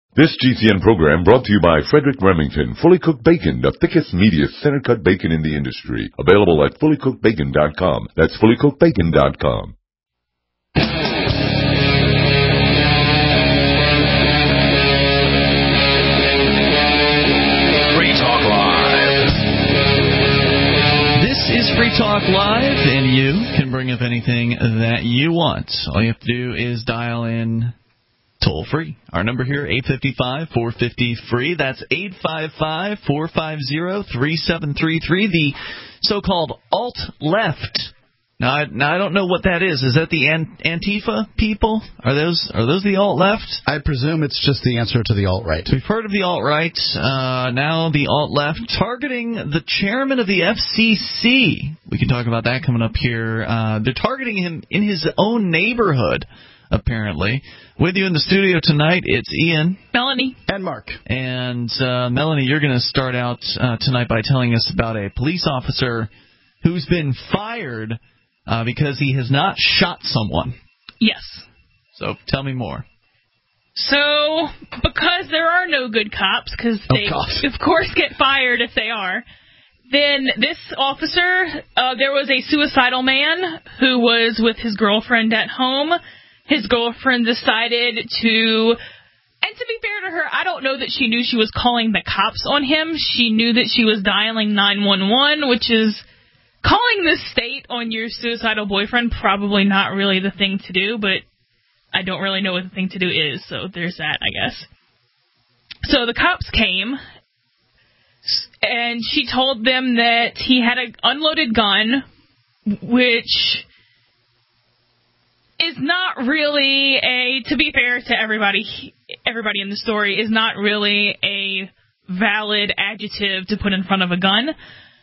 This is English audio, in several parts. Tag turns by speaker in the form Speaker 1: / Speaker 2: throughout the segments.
Speaker 1: This GCN program brought to you by Frederick Remington, Fully Cooked Bacon, the thickest, meatiest, center-cut bacon in the industry. Available at fullycookedbacon.com. That's fullycookedbacon.com.
Speaker 2: Free Talk Live.
Speaker 3: This is Free Talk Live, and you can bring up anything that you want. All you have to do is dial in toll-free. Our number here, 855-450-FREE. That's 855-450-3733. The so-called alt-left. Now, I don't know what that is. Is that the Antifa people? Are those the alt-left?
Speaker 4: I presume it's just the answer to the alt-right.
Speaker 3: We've heard of the alt-right. Now the alt-left targeting the chairman of the FCC. We can talk about that coming up here. They're targeting him in his own neighborhood, apparently. With you in the studio tonight, it's Ian,
Speaker 5: Melanie,
Speaker 4: and Mark.
Speaker 3: And Melanie, you're going to start out tonight by telling us about a police officer who's been fired because he has not shot someone.
Speaker 5: Yes.
Speaker 3: So tell me more.
Speaker 5: So, because there are no good cops, because they, of course, get fired if they are, then this officer, there was a suicidal man who was with his girlfriend at home. His girlfriend decided to, and to be fair to her, I don't know that she knew she was calling the cops on him. She knew that she was dialing 911, which is calling the state on your suicidal boyfriend, probably not really the thing to do, but I don't really know what the thing to do is, so there's that, I guess. So the cops came, and she told them that he had an unloaded gun, which is not really to be fair to everybody in the story, is not really a valid adjective to put in front of a gun.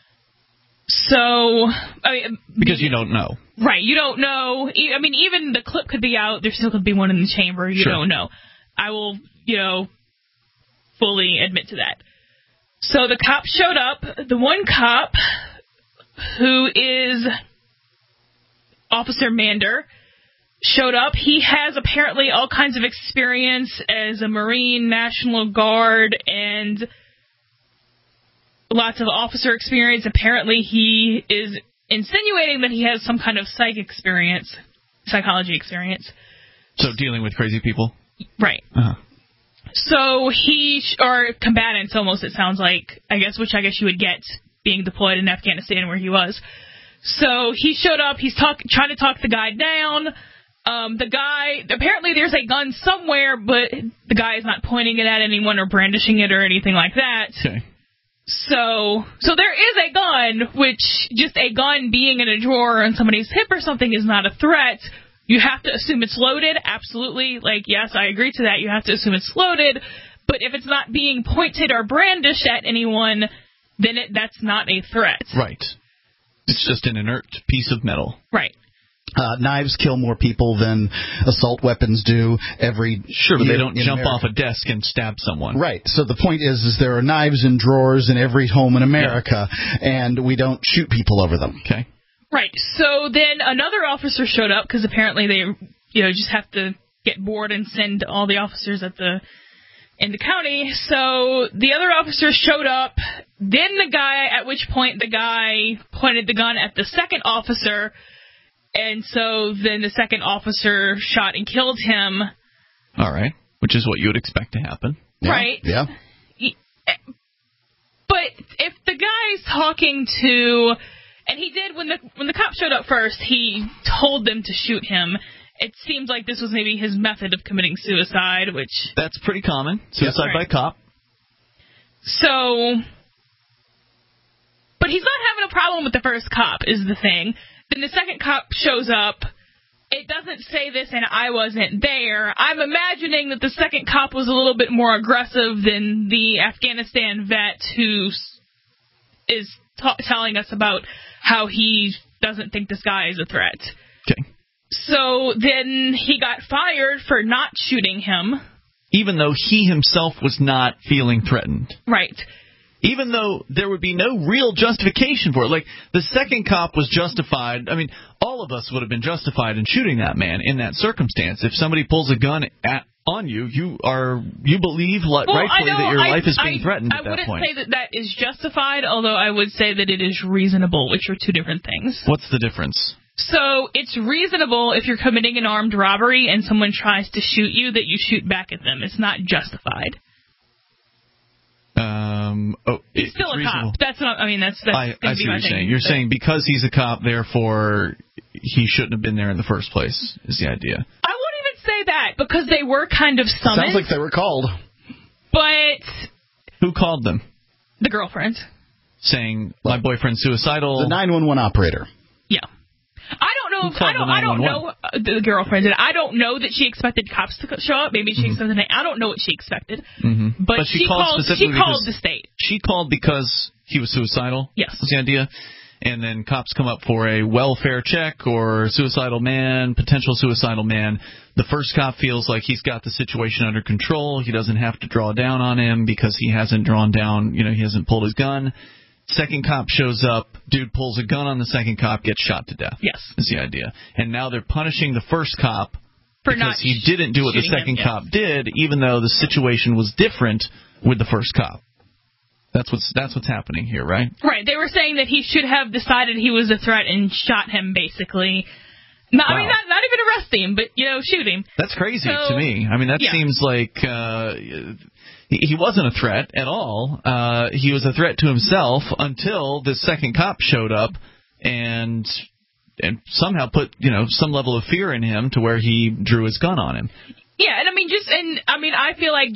Speaker 5: So,
Speaker 3: because you don't know.
Speaker 5: Right, you don't know. I mean, even the clip could be out. There still could be one in the chamber. You don't know. I will, fully admit to that. So the cop showed up. The one cop, who is Officer Mander, showed up. He has apparently all kinds of experience as a Marine, National Guard, and lots of officer experience. Apparently he is insinuating that he has some kind of psychology experience.
Speaker 3: So dealing with crazy people?
Speaker 5: Right.
Speaker 3: Uh-huh.
Speaker 5: So or combatants almost, it sounds like, which I guess you would get being deployed in Afghanistan where he was. So he showed up, he's trying to talk the guy down. The guy, apparently there's a gun somewhere, but the guy is not pointing it at anyone or brandishing it or anything like that.
Speaker 3: Okay.
Speaker 5: So there is a gun, which just a gun being in a drawer on somebody's hip or something is not a threat. You have to assume it's loaded, absolutely. Yes, I agree to that. You have to assume it's loaded. But if it's not being pointed or brandished at anyone, then that's not a threat.
Speaker 3: Right. It's just an inert piece of metal.
Speaker 5: Right.
Speaker 4: Knives kill more people than assault weapons do every
Speaker 3: Sure, but
Speaker 4: year
Speaker 3: they don't jump
Speaker 4: America.
Speaker 3: off a desk and stab someone.
Speaker 4: Right. So the point is there are knives in drawers in every home in America, and we don't shoot people over them.
Speaker 3: Okay.
Speaker 5: Right. So then another officer showed up, because apparently they just have to get bored and send all the officers in the county. So the other officer showed up. Then at which point the guy pointed the gun at the second officer. And so then the second officer shot and killed him.
Speaker 3: All right. Which is what you would expect to happen.
Speaker 4: Yeah.
Speaker 5: Right.
Speaker 4: Yeah.
Speaker 5: But if the guy's talking to, and he did when the cop showed up first, he told them to shoot him. It seems like this was maybe his method of committing suicide, which
Speaker 3: that's pretty common. Suicide by cop.
Speaker 5: So, but he's not having a problem with the first cop, is the thing. Then the second cop shows up. It doesn't say this, and I wasn't there. I'm imagining that the second cop was a little bit more aggressive than the Afghanistan vet who is telling us about how he doesn't think this guy is a threat.
Speaker 3: Okay.
Speaker 5: So then he got fired for not shooting him.
Speaker 3: Even though he himself was not feeling threatened.
Speaker 5: Right.
Speaker 3: Even though there would be no real justification for it. Like, the second cop was justified. I mean, all of us would have been justified in shooting that man in that circumstance. If somebody pulls a gun on you. You believe rightfully that your life is being threatened at that point.
Speaker 5: I wouldn't say that is justified, although I would say that it is reasonable, which are two different things.
Speaker 3: What's the difference?
Speaker 5: So it's reasonable if you're committing an armed robbery and someone tries to shoot you that you shoot back at them. It's not justified. He's still a cop. That's not. I mean, that's
Speaker 3: I see what you're saying. You're saying because he's a cop, therefore he shouldn't have been there in the first place. Is the idea?
Speaker 5: I won't even say that because they were kind of summoned.
Speaker 4: Sounds like they were called.
Speaker 5: But
Speaker 3: who called them?
Speaker 5: The girlfriend.
Speaker 3: Saying my boyfriend's suicidal.
Speaker 4: The 911 operator.
Speaker 5: Yeah. I don't know the girlfriend did. I don't know that she expected cops to show up. Maybe she expected. I don't know what she expected.
Speaker 3: Mm-hmm.
Speaker 5: But she called the state.
Speaker 3: She called because he was suicidal.
Speaker 5: Yes,
Speaker 3: that's the idea. And then cops come up for a welfare check or suicidal man, potential suicidal man. The first cop feels like he's got the situation under control. He doesn't have to draw down on him because he hasn't drawn down. He hasn't pulled his gun. Second cop shows up, dude pulls a gun on the second cop, gets shot to death.
Speaker 5: Yes.
Speaker 3: Is the idea. And now they're punishing the first cop because he didn't do what the second cop did, even though the situation was different with the first cop. That's what's happening here, right?
Speaker 5: Right. They were saying that he should have decided he was a threat and shot him, basically. No, wow. I mean, not even arrest him, but, shoot him.
Speaker 3: That's crazy to me. I mean, that seems like... He wasn't a threat at all. He was a threat to himself until the second cop showed up and somehow put some level of fear in him to where he drew his gun on him.
Speaker 5: Yeah, and I feel like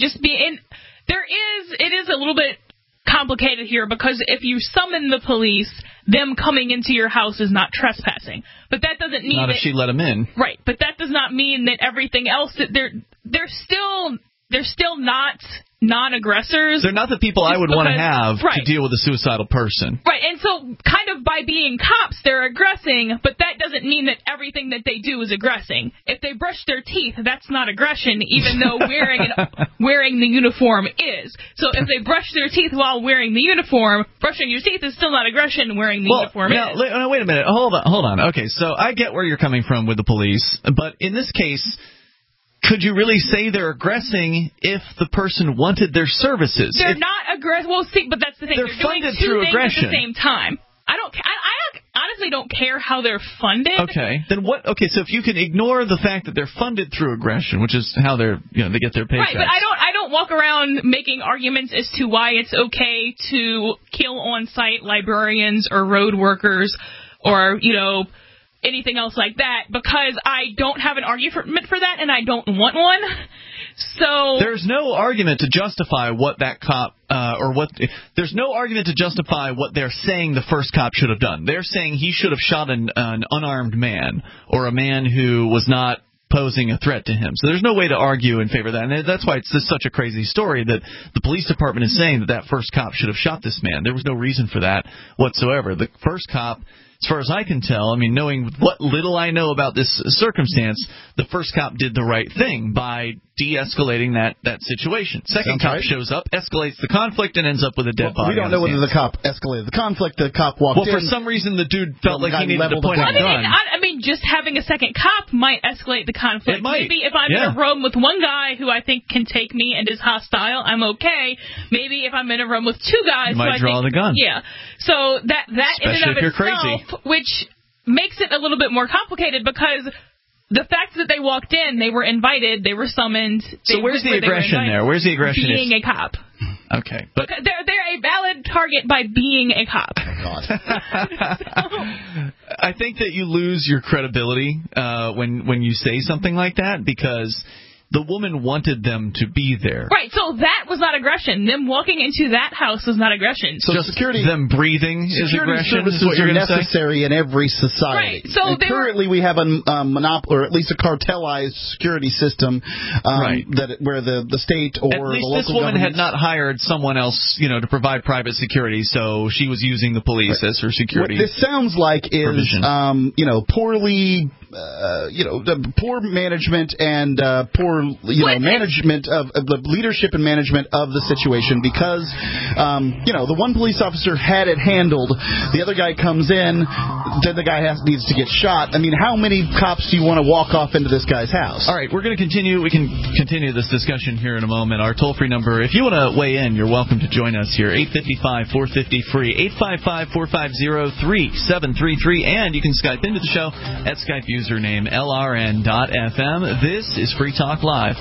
Speaker 5: it is a little bit complicated here because if you summon the police, them coming into your house is not trespassing. But that doesn't mean
Speaker 3: if she let him in.
Speaker 5: Right, but that does not mean that everything else that they're still not non-aggressors.
Speaker 3: They're not the people I would want to have to deal with a suicidal person.
Speaker 5: Right, and so kind of by being cops, they're aggressing, but that doesn't mean that everything that they do is aggressing. If they brush their teeth, that's not aggression, even though wearing the uniform is. So if they brush their teeth while wearing the uniform, brushing your teeth is still not aggression, wearing the uniform is.
Speaker 3: Wait a minute. Hold on. Okay, so I get where you're coming from with the police, but in this case... Could you really say they're aggressing if the person wanted their services?
Speaker 5: They're not aggressive. Well, see, but that's the thing.
Speaker 3: They're funded through aggression
Speaker 5: at the same time. I honestly don't care how they're funded.
Speaker 3: Okay. Then what? Okay, so if you can ignore the fact that they're funded through aggression, which is how they get their paychecks.
Speaker 5: Right, but I don't walk around making arguments as to why it's okay to kill on-site librarians or road workers or anything else like that, because I don't have an argument for that, and I don't want one. So
Speaker 3: there's no argument to justify what that cop there's no argument to justify what they're saying the first cop should have done. They're saying he should have shot an unarmed man or a man who was not posing a threat to him. So there's no way to argue in favor of that. And that's why it's such a crazy story that the police department is saying that first cop should have shot this man. There was no reason for that whatsoever. The first cop, as far as I can tell, knowing what little I know about this circumstance, the first cop did the right thing by de-escalating that situation. Second cop shows up, escalates the conflict, and ends up with a dead body.
Speaker 4: We don't know whether the cop escalated the conflict. The cop walked in.
Speaker 3: Well, for some reason, the dude felt like he needed to point a gun.
Speaker 5: Just having a second cop might escalate the conflict.
Speaker 3: It might.
Speaker 5: Maybe if I'm in a room with one guy who I think can take me and is hostile, I'm okay. Maybe if I'm in a room with two guys,
Speaker 3: you might draw the gun.
Speaker 5: Yeah. So that
Speaker 3: especially
Speaker 5: in and of
Speaker 3: if you're
Speaker 5: itself,
Speaker 3: crazy.
Speaker 5: which makes it a little bit more complicated because the fact that they walked in, they were invited, they were summoned.
Speaker 3: So where's the aggression there? Where's the aggression?
Speaker 5: Being a cop.
Speaker 3: Okay, but
Speaker 5: they're a valid target by being a cop.
Speaker 4: Oh God.
Speaker 3: I think that you lose your credibility when you say something like that because the woman wanted them to be there.
Speaker 5: Right, so that was not aggression. Them walking into that house was not aggression.
Speaker 3: So just them breathing is aggression.
Speaker 4: Services are necessary in every society.
Speaker 5: Right. So
Speaker 4: currently we have a monopoly, or at least a cartelized security system, where the state or
Speaker 3: at least
Speaker 4: the local
Speaker 3: this woman had
Speaker 4: governments
Speaker 3: not hired someone else, to provide private security, so she was using the police as her security.
Speaker 4: What this sounds like is,
Speaker 3: provision.
Speaker 4: poorly, poor management and poor proper management of the leadership and management of the situation, because the one police officer had it handled, the other guy comes in, then the guy needs to get shot. I mean, how many cops do you want to walk off into this guy's house?
Speaker 3: All right, we're going to continue. We can continue this discussion here in a moment. Our toll-free number, if you want to weigh in, you're welcome to join us here, 855-450-FREE, 855-450-3733, and you can Skype into the show at Skype username LRN.FM. This is Free Talk Live.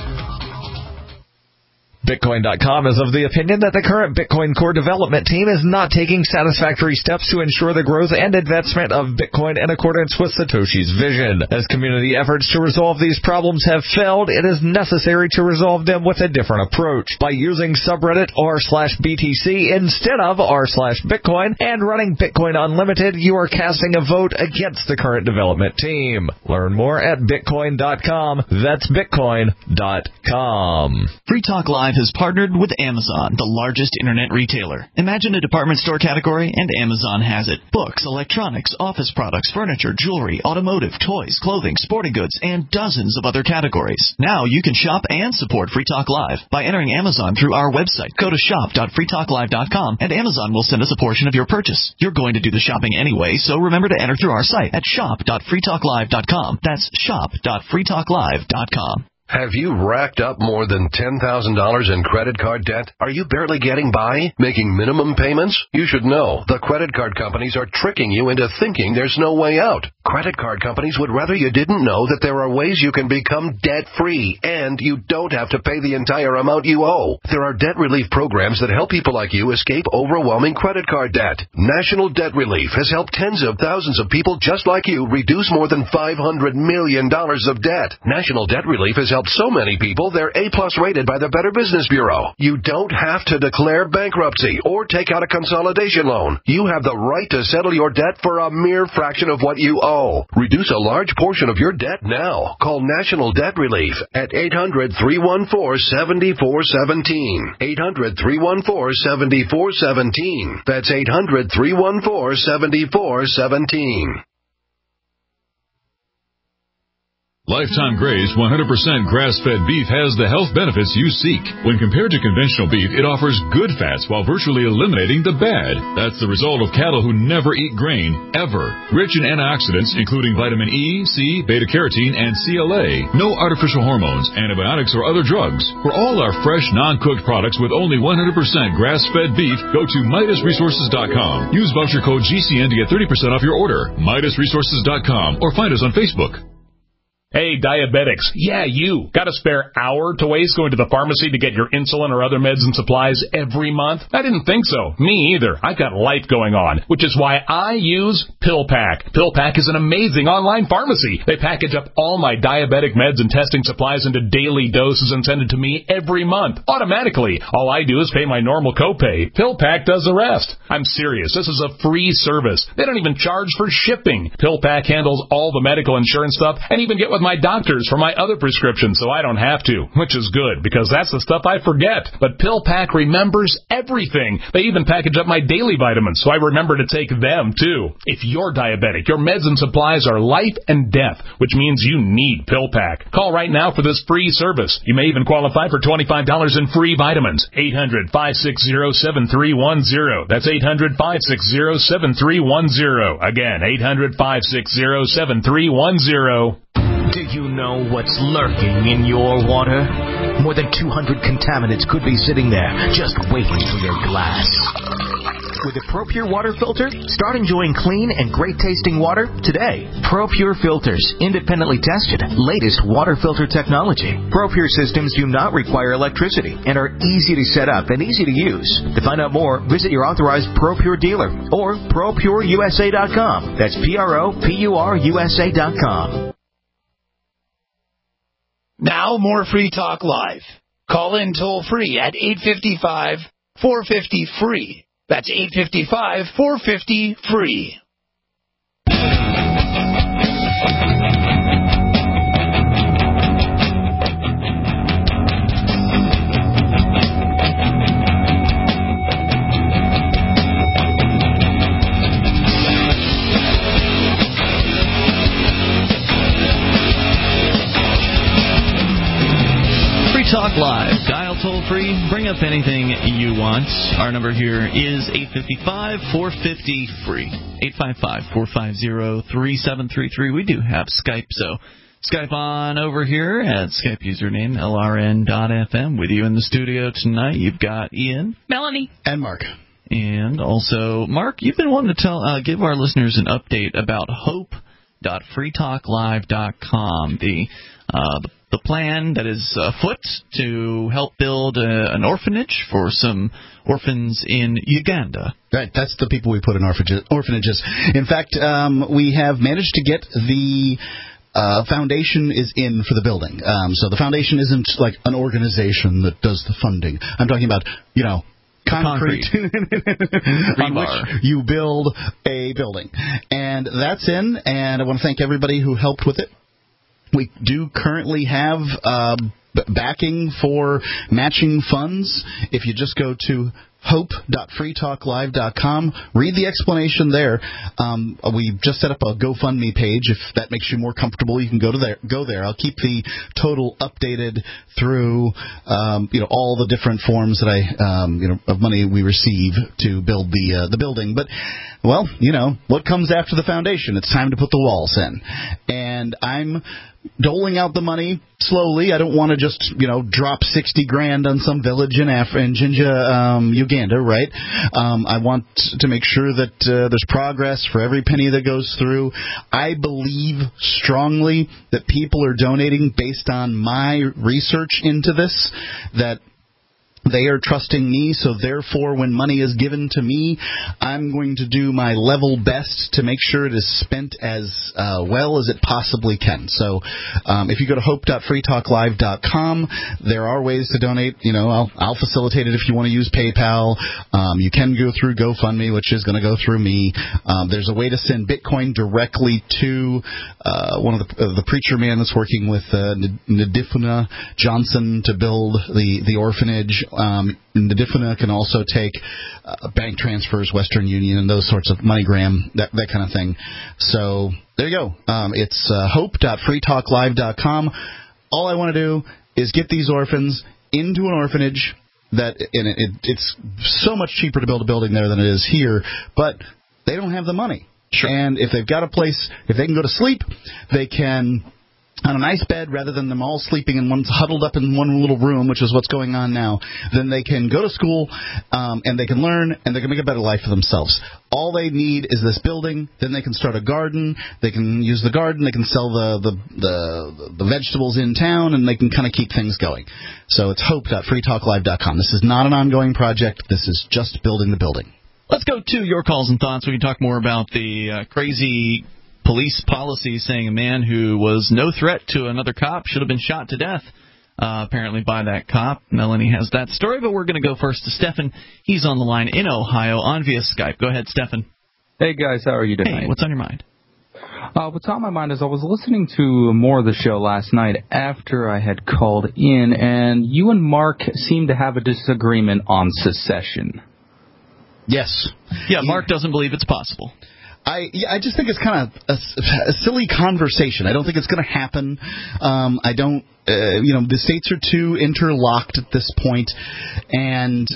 Speaker 6: Bitcoin.com is of the opinion that the current Bitcoin core development team is not taking satisfactory steps to ensure the growth and advancement of Bitcoin in accordance with Satoshi's vision. As community efforts to resolve these problems have failed, it is necessary to resolve them with a different approach. By using subreddit r/BTC instead of r/Bitcoin and running Bitcoin Unlimited, you are casting a vote against the current development team. Learn more at Bitcoin.com. That's Bitcoin.com.
Speaker 3: Free Talk Live has partnered with Amazon, the largest internet retailer. Imagine a department store category, and Amazon has it. Books, electronics, office products, furniture, jewelry, automotive, toys, clothing, sporting goods, and dozens of other categories. Now you can shop and support Free Talk Live by entering Amazon through our website. Go to shop.freetalklive.com, and Amazon will send us a portion of your purchase. You're going to do the shopping anyway, so remember to enter through our site at shop.freetalklive.com. That's shop.freetalklive.com.
Speaker 2: Have you racked up more than $10,000 in credit card debt? Are you barely getting by, making minimum payments? You should know the credit card companies are tricking you into thinking there's no way out. Credit card companies would rather you didn't know that there are ways you can become debt-free, and you don't have to pay the entire amount you owe. There are debt relief programs that help people like you escape overwhelming credit card debt. National Debt Relief has helped tens of thousands of people just like you reduce more than $500 million of debt. National Debt Relief has helped so many people they're A+ rated by the Better Business Bureau. You don't have to declare bankruptcy or take out a consolidation loan. You have the right to settle your debt for a mere fraction of what you owe. Reduce a large portion of your debt now. Call National Debt Relief at 800-314-7417. 800-314-7417. That's 800-314-7417.
Speaker 7: Lifetime Graze 100% grass-fed beef has the health benefits you seek. When compared to conventional beef, it offers good fats while virtually eliminating the bad. That's the result of cattle who never eat grain, ever. Rich in antioxidants, including vitamin E, C, beta-carotene, and CLA. No artificial hormones, antibiotics, or other drugs. For all our fresh, non-cooked products with only 100% grass-fed beef, go to MidasResources.com. Use voucher code GCN to get 30% off your order. MidasResources.com, or find us on Facebook.
Speaker 8: Hey, diabetics. Yeah, you. Got a spare hour to waste going to the pharmacy to get your insulin or other meds and supplies every month? I didn't think so. Me either. I've got life going on, which is why I use PillPack. PillPack is an amazing online pharmacy. They package up all my diabetic meds and testing supplies into daily doses and send it to me every month, automatically. All I do is pay my normal copay. PillPack does the rest. I'm serious. This is a free service. They don't even charge for shipping. PillPack handles all the medical insurance stuff and even get with my doctors for my other prescriptions, so I don't have to, which is good because that's the stuff I forget. But PillPack remembers everything. They even package up my daily vitamins, so I remember to take them too. If you're diabetic, your meds and supplies are life and death, which means you need PillPack. Call right now for this free service. You may even qualify for $25 in free vitamins. 800-560-7310. That's 800-560-7310. Again, 800-560-7310.
Speaker 9: Do you know what's lurking in your water? More than 200 contaminants could be sitting there, just waiting for your glass. With a ProPure water filter, start enjoying clean and great-tasting water today. ProPure filters, independently tested, latest water filter technology. ProPure systems do not require electricity and are easy to set up and easy to use. To find out more, visit your authorized ProPure dealer or ProPureUSA.com. That's ProPureUSA.com.
Speaker 10: Now more Free Talk Live. Call in toll-free at 855-450-FREE. That's 855-450-FREE.
Speaker 3: toll-free. Bring up anything you want. Our number here is 855-450-FREE. 855-450-3733. We do have Skype, so Skype on over here at Skype username LRN.FM. With you in the studio tonight, you've got Ian,
Speaker 5: Melanie,
Speaker 4: and Mark.
Speaker 3: And also, Mark, you've been wanting to give our listeners an update about hope.freetalklive.com, the plan that is afoot to help build an orphanage for some orphans in Uganda.
Speaker 4: Right, that's the people we put in orphanages. In fact, we have managed to get the foundation is in for the building. So the foundation isn't like an organization that does the funding. I'm talking about, concrete. on which you build a building. And that's in, and I want to thank everybody who helped with it. We do currently have backing for matching funds. If you just go to hope.freetalklive.com. Read the explanation there. We just set up a GoFundMe page. If that makes you more comfortable, you can go there. I'll keep the total updated through all the different forms that of money we receive to build the building. But well, what comes after the foundation? It's time to put the walls in, and I'm doling out the money slowly. I don't want to just, drop $60,000 on some village in Jinja, Uganda, right? I want to make sure that there's progress for every penny that goes through. I believe strongly that people are donating based on my research into this, that they are trusting me, so therefore when money is given to me, I'm going to do my level best to make sure it is spent as well as it possibly can. So if you go to hope.freetalklive.com, there are ways to donate. I'll facilitate it if you want to use PayPal. You can go through GoFundMe, which is going to go through me. There's a way to send Bitcoin directly to one of the preacher man that's working with Ndifuna Johnson to build the orphanage. Ndifuna can also take bank transfers, Western Union, and those sorts of MoneyGram, that kind of thing. So there you go. It's hope.freetalklive.com. All I want to do is get these orphans into an orphanage. It's so much cheaper to build a building there than it is here, but they don't have the money. Sure. And if they've got a place, if they can go to sleep, they can on a nice bed rather than them all sleeping and one's huddled up in one little room, which is what's going on now, then they can go to school and they can learn and they can make a better life for themselves. All they need is this building. Then they can start a garden. They can use the garden. They can sell the vegetables in town, and they can kind of keep things going. So it's hope.freetalklive.com. This is not an ongoing project. This is just building the building.
Speaker 3: Let's go to your calls and thoughts. We can talk more about the crazy police policy saying a man who was no threat to another cop should have been shot to death, apparently by that cop. Melanie has that story, but we're going to go first to Stefan. He's on the line in Ohio on via Skype. Go ahead, Stefan.
Speaker 11: Hey, guys. How are you tonight?
Speaker 3: Hey, what's on your mind?
Speaker 11: What's on my mind is I was listening to more of the show last night after I had called in, and you and Mark seem to have a disagreement on secession.
Speaker 4: Yes.
Speaker 3: Yeah, Mark doesn't believe it's possible.
Speaker 4: I just think it's kind of a silly conversation. I don't think it's going to happen. I don't, the states are too interlocked at this point, and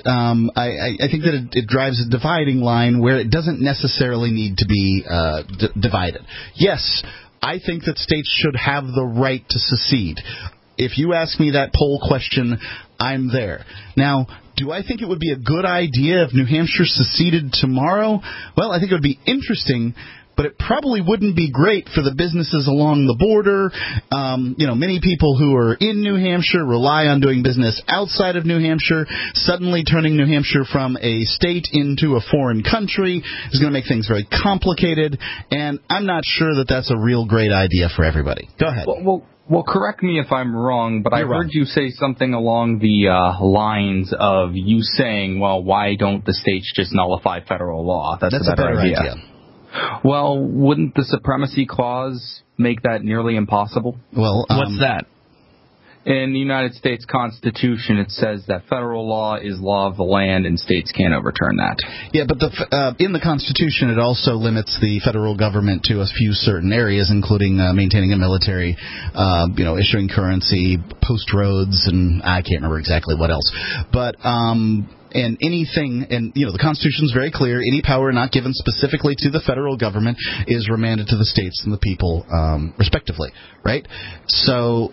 Speaker 4: I think that it drives a dividing line where it doesn't necessarily need to be divided. Yes, I think that states should have the right to secede. If you ask me that poll question, I'm there. Now, do I think it would be a good idea if New Hampshire seceded tomorrow? Well, I think it would be interesting, but it probably wouldn't be great for the businesses along the border. Many people who are in New Hampshire rely on doing business outside of New Hampshire. Suddenly turning New Hampshire from a state into a foreign country is going to make things very complicated, and I'm not sure that that's a real great idea for everybody. Go ahead.
Speaker 11: Well, correct me if I'm wrong, but I heard you say something along the lines of you saying, well, why don't the states just nullify federal law? That's a better idea. Well, wouldn't the Supremacy Clause make that nearly impossible?
Speaker 4: Well,
Speaker 3: what's that?
Speaker 11: In the United States Constitution, it says that federal law is law of the land and states can't overturn that.
Speaker 4: Yeah, but in the Constitution, it also limits the federal government to a few certain areas, including maintaining a military, issuing currency, post roads, and I can't remember exactly what else. But and anything, and the Constitution is very clear, any power not given specifically to the federal government is remanded to the states and the people, respectively, right? So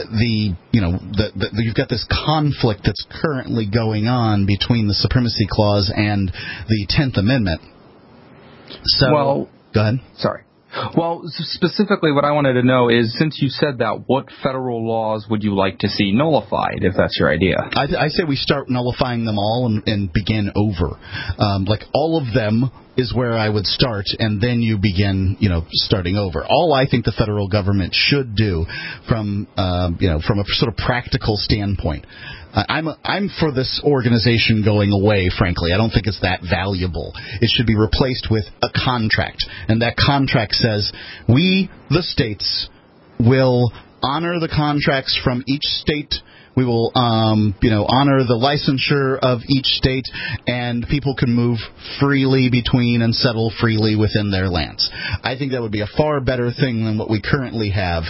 Speaker 4: you've got this conflict that's currently going on between the Supremacy Clause and the 10th Amendment. So, go ahead.
Speaker 11: Sorry. Well, specifically what I wanted to know is, since you said that, what federal laws would you like to see nullified, if that's your idea?
Speaker 4: I say we start nullifying them all and begin over. All of them is where I would start, and then you begin, starting over. All I think the federal government should do from a sort of practical standpoint. I'm for this organization going away, frankly. I don't think it's that valuable. It should be replaced with a contract, and that contract says we, the states, will honor the contracts from each state. We will, honor the licensure of each state, and people can move freely between and settle freely within their lands. I think that would be a far better thing than what we currently have,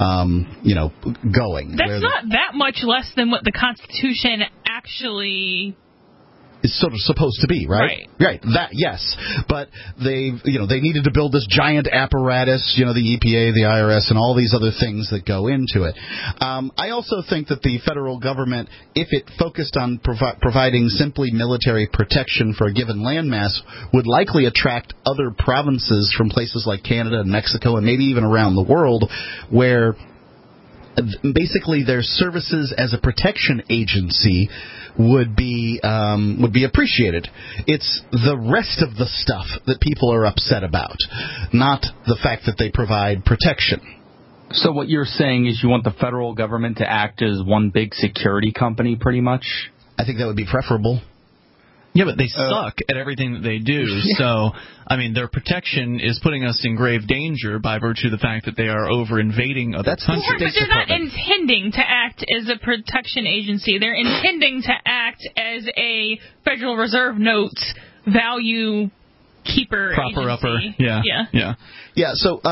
Speaker 4: going.
Speaker 5: That's not that much less than what the Constitution actually
Speaker 4: is sort of supposed to be, right? Right. That, yes. But they needed to build this giant apparatus, the EPA, the IRS, and all these other things that go into it. I also think that the federal government, if it focused on providing simply military protection for a given landmass, would likely attract other provinces from places like Canada and Mexico and maybe even around the world, where basically their services as a protection agency would be appreciated. It's the rest of the stuff that people are upset about, not the fact that they provide protection.
Speaker 11: So what you're saying is you want the federal government to act as one big security company, pretty much?
Speaker 4: I think that would be preferable.
Speaker 3: Yeah, but they suck at everything that they do. Yeah. So, their protection is putting us in grave danger by virtue of the fact that they are over-invading other countries.
Speaker 5: But they're not intending to act as a protection agency. They're intending to act as a Federal Reserve notes value keeper
Speaker 3: proper
Speaker 5: agency.
Speaker 3: Upper. Yeah.
Speaker 4: So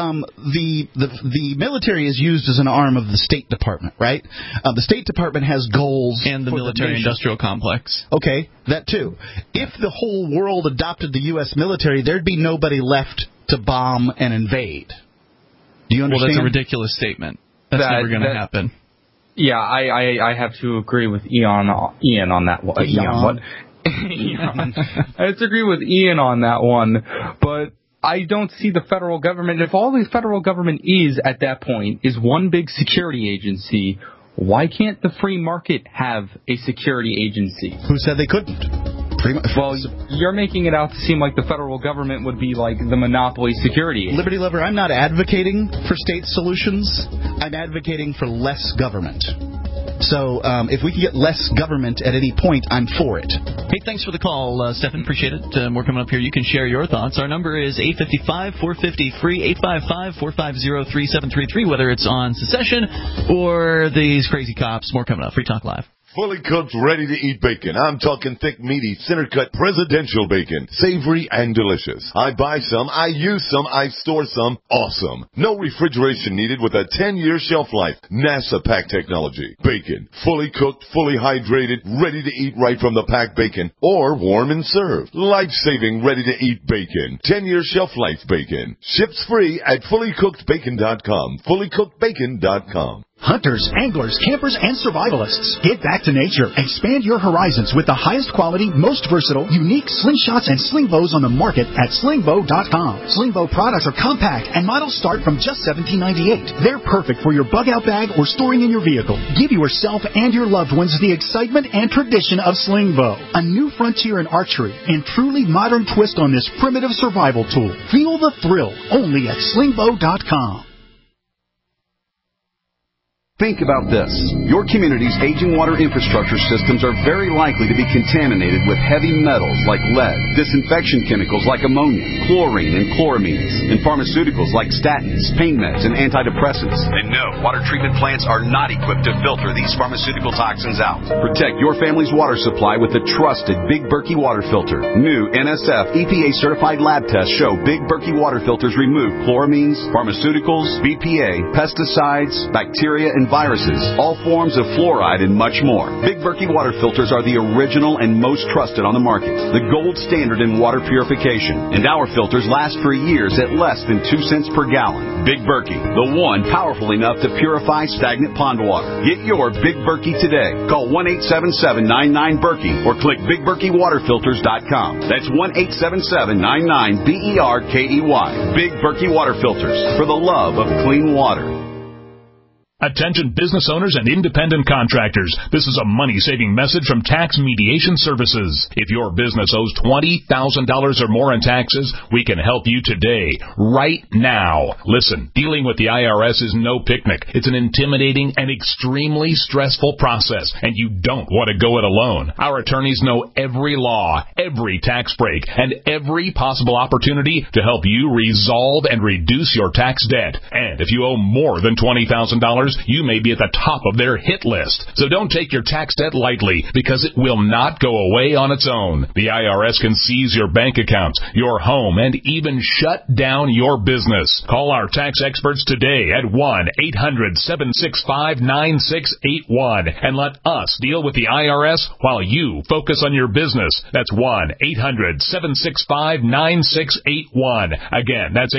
Speaker 4: the military is used as an arm of the State Department, right? The State Department has goals
Speaker 3: and the military-industrial complex.
Speaker 4: Okay, that too. If the whole world adopted the U.S. military, there'd be nobody left to bomb and invade. Do you understand?
Speaker 3: Well, that's a ridiculous statement. That's never going to happen.
Speaker 11: Yeah, I have to agree with Ian on that one. I disagree with Ian on that one, but I don't see the federal government. If all the federal government is at that point is one big security agency, why can't the free market have a security agency?
Speaker 4: Who said they couldn't?
Speaker 11: Well, you're making it out to seem like the federal government would be like the monopoly security agency.
Speaker 4: Liberty Lover, I'm not advocating for state solutions. I'm advocating for less government. So if we can get less government at any point, I'm for it.
Speaker 3: Hey, thanks for the call, Stephen. Appreciate it. More coming up here. You can share your thoughts. Our number is 855-450-FREE, 855-450-3733, whether it's on secession or these crazy cops. More coming up. Free Talk Live.
Speaker 1: Fully cooked, ready-to-eat bacon. I'm talking thick, meaty, center-cut presidential bacon. Savory and delicious. I buy some, I use some, I store some. Awesome. No refrigeration needed with a 10-year shelf life. NASA pack technology. Bacon. Fully cooked, fully hydrated, ready to eat right from the packed bacon. Or warm and served. Life-saving, ready-to-eat bacon. 10-year shelf life bacon. Ships free at fullycookedbacon.com. Fullycookedbacon.com.
Speaker 12: Hunters, anglers, campers, and survivalists. Get back to nature. Expand your horizons with the highest quality, most versatile, unique slingshots and sling bows on the market at slingbow.com. Sling bow products are compact and models start from just $17.98. They're perfect for your bug-out bag or storing in your vehicle. Give yourself and your loved ones the excitement and tradition of sling bow. A new frontier in archery and truly modern twist on this primitive survival tool. Feel the thrill only at slingbow.com.
Speaker 13: Think about this. Your community's aging water infrastructure systems are very likely to be contaminated with heavy metals like lead, disinfection chemicals like ammonia, chlorine and chloramines, and pharmaceuticals like statins, pain meds, and antidepressants. And no, water treatment plants are not equipped to filter these pharmaceutical toxins out. Protect your family's water supply with the trusted Big Berkey water filter. New NSF EPA-certified lab tests show Big Berkey water filters remove chloramines, pharmaceuticals, BPA, pesticides, bacteria, and viruses, all forms of fluoride, and much more. Big Berkey water filters are the original and most trusted on the market, the gold standard in water purification. And our filters last for years at less than 2 cents per gallon. Big Berkey, the one powerful enough to purify stagnant pond water. Get your Big Berkey today. Call 1-877-99-BERKEY or click BigBerkeyWaterFilters.com. That's 1-877-99-BERKEY. Big Berkey water filters, for the love of clean water.
Speaker 8: Attention business owners and independent contractors. This is a money-saving message from Tax Mediation Services. If your business owes $20,000 or more in taxes, we can help you today, right now. Listen, dealing with the IRS is no picnic. It's an intimidating and extremely stressful process, and you don't want to go it alone. Our attorneys know every law, every tax break, and every possible opportunity to help you resolve and reduce your tax debt. And if you owe more than $20,000, you may be at the top of their hit list. So don't take your tax debt lightly, because it will not go away on its own. The IRS can seize your bank accounts, your home, and even shut down your business. Call our tax experts today at 1-800-765-9681 and let us deal with the IRS while you focus on your business. That's 1-800-765-9681. Again, that's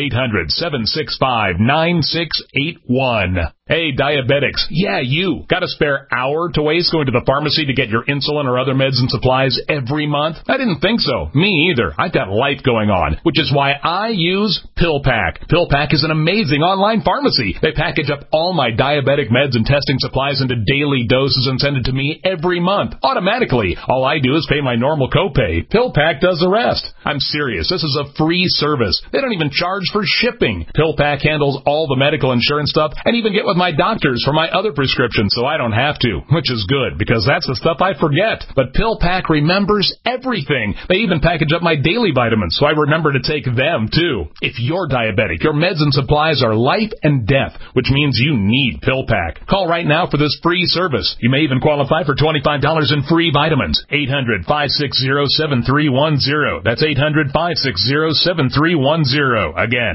Speaker 8: 800-765-9681. Hey, diabetics. Yeah, you. Got a spare hour to waste going to the pharmacy to get your insulin or other meds and supplies every month? I didn't think so. Me either. I've got life going on, which is why I use PillPack. PillPack is an amazing online pharmacy. They package up all my diabetic meds and testing supplies into daily doses and send it to me every month, automatically. All I do is pay my normal copay. PillPack does the rest. I'm serious. This is a free service. They don't even charge for shipping. PillPack handles all the medical insurance stuff and even get with my doctors for my other prescriptions, so I don't have to, which is good, because that's the stuff I forget. But PillPack remembers everything. They even package up my daily vitamins, so I remember to take them, too. If you're diabetic, your meds and supplies are life and death, which means you need PillPack. Call right now for this free service. You may even qualify for $25 in free vitamins. 800-560-7310. That's 800-560-7310. Again,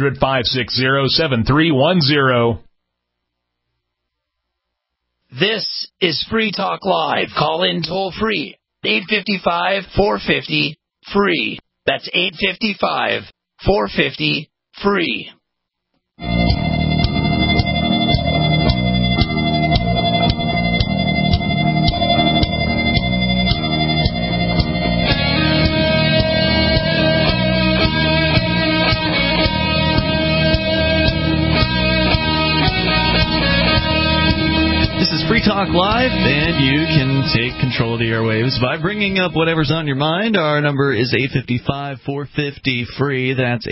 Speaker 8: 800-560-7310.
Speaker 10: This is Free Talk Live. Call in toll free. 855-450-FREE. That's 855-450-FREE.
Speaker 3: Free Talk Live, and you can take control of the airwaves by bringing up whatever's on your mind. Our number is 855-450-FREE. That's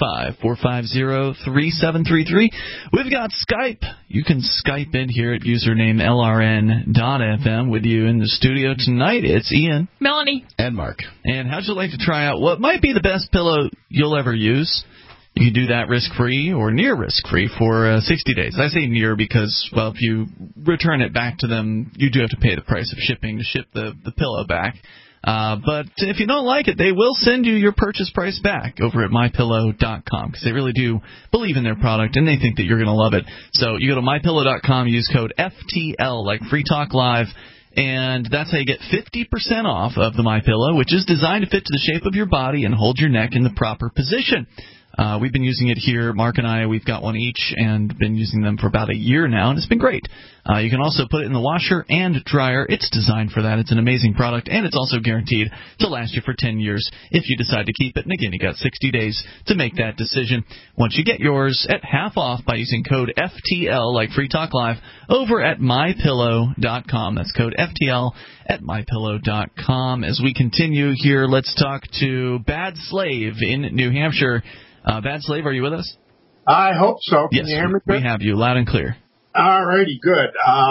Speaker 3: 855-450-3733. We've got Skype. You can Skype in here at username LRN.FM. With you in the studio tonight, it's Ian,
Speaker 5: Melanie,
Speaker 4: and Mark.
Speaker 3: And how'd you like to try out what might be the best pillow you'll ever use? You can do that risk-free or near risk-free for 60 days. I say near because, well, if you return it back to them, you do have to pay the price of shipping to ship the pillow back. But if you don't like it, they will send you your purchase price back over at MyPillow.com, because they really do believe in their product and they think that you're going to love it. So you go to MyPillow.com, use code FTL, like Free Talk Live, and that's how you get 50% off of the MyPillow, which is designed to fit to the shape of your body and hold your neck in the proper position. We've been using it here, Mark and I. We've got one each and been using them for about a year now, and it's been great. You can also put it in the washer and dryer. It's designed for that. It's an amazing product, and it's also guaranteed to last you for 10 years if you decide to keep it. And again, you got 60 days to make that decision. Once you get yours at half off by using code FTL, like Free Talk Live, over at MyPillow.com. That's code FTL at MyPillow.com. As we continue here, let's talk to Bad Slave in New Hampshire. Bad Slave, are you with us?
Speaker 14: I hope so. Can
Speaker 3: yes,
Speaker 14: you hear me?
Speaker 3: We have you loud and clear.
Speaker 14: All righty, good.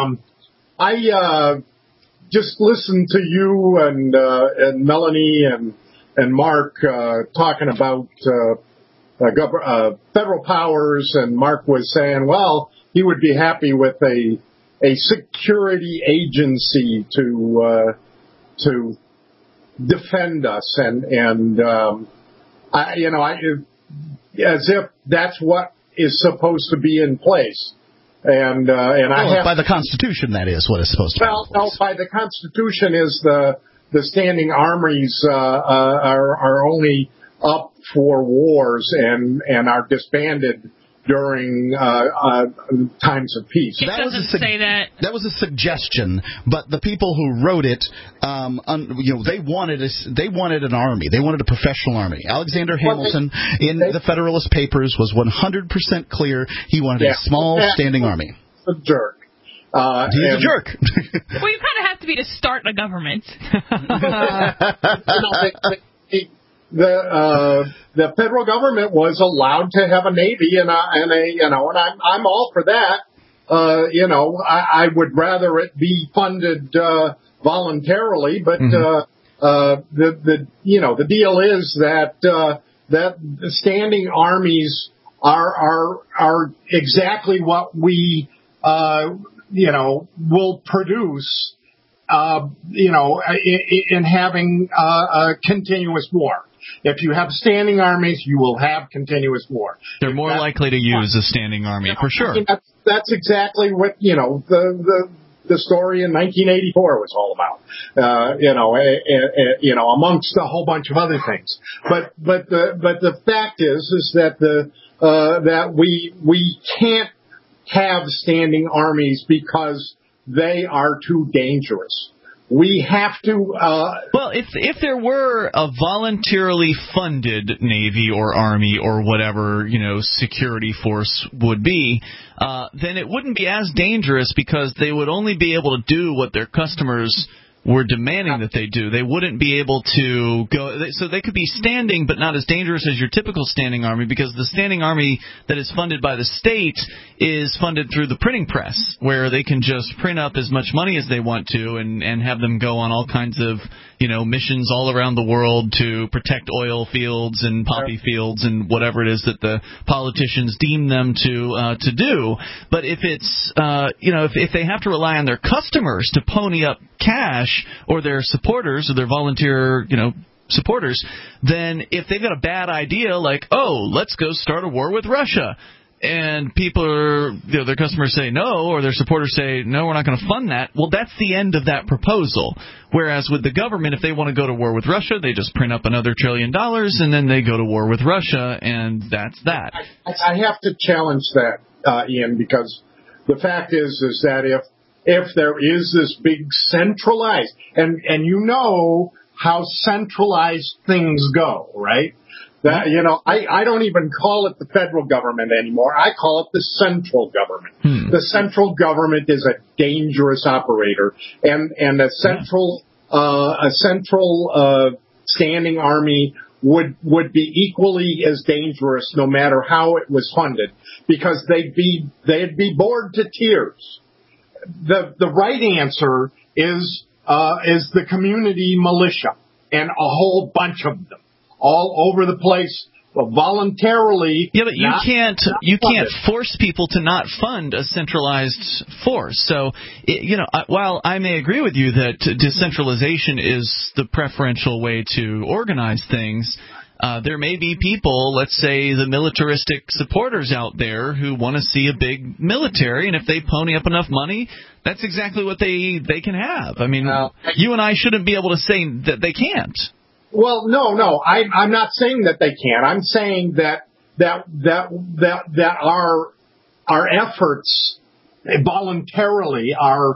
Speaker 14: I just listened to you and Melanie and Mark talking about federal powers, and Mark was saying, well, he would be happy with a security agency to defend us, and as if that's what is supposed to be in place. And
Speaker 4: by the Constitution, that is what is supposed to be.
Speaker 14: Well, no, by the Constitution is the standing armies are only up for wars and are disbanded during times of peace.
Speaker 5: It doesn't say that.
Speaker 4: That was a suggestion, but the people who wrote it, they wanted an army. They wanted a professional army. Alexander Hamilton in the Federalist Papers was 100% clear. He wanted a small standing army.
Speaker 14: A jerk.
Speaker 4: He's a jerk.
Speaker 5: Well, you kind of have to be to start a government.
Speaker 14: The federal government was allowed to have a navy, and I'm all for that. I would rather it be funded voluntarily, but the deal is that the standing armies are exactly what we will produce in having a continuous war. If you have standing armies, you will have continuous war.
Speaker 3: They're more likely to use a standing army, for sure.
Speaker 14: That's exactly what, the story in 1984 was all about, amongst a whole bunch of other things. But the fact is that that we can't have standing armies because they are too dangerous. We have to.
Speaker 3: Well, if there were a voluntarily funded Navy or Army or whatever security force would be, then it wouldn't be as dangerous because they would only be able to do what their customers were demanding that they do. They wouldn't be able to go. So they could be standing, but not as dangerous as your typical standing army, because the standing army that is funded by the state is funded through the printing press, where they can just print up as much money as they want to and have them go on all kinds of missions all around the world to protect oil fields and poppy fields and whatever it is that the politicians deem them to do. But if it's if they have to rely on their customers to pony up cash, or their supporters or their volunteer supporters, then if they've got a bad idea like, let's go start a war with Russia, and people are, their customers say no, or their supporters say no, we're not going to fund that, well, that's the end of that proposal. Whereas with the government, if they want to go to war with Russia, they just print up another $1 trillion and then they go to war with Russia, and that's that.
Speaker 14: I have to challenge that, Ian, because the fact is that if there is this big centralized, and how centralized things go, right? That I don't even call it the federal government anymore. I call it the central government. The central government is a dangerous operator, and a central standing army would be equally as dangerous no matter how it was funded, because they'd be bored to tears. The right answer is the community militia, and a whole bunch of them all over the place, voluntarily.
Speaker 3: Yeah, but you can't force people to not fund a centralized force. So, while I may agree with you that decentralization is the preferential way to organize things, there may be people, let's say the militaristic supporters out there, who want to see a big military, and if they pony up enough money, that's exactly what they can have. I mean, you and I shouldn't be able to say that they can't.
Speaker 14: Well, no, I'm not saying that they can't. I'm saying that our efforts voluntarily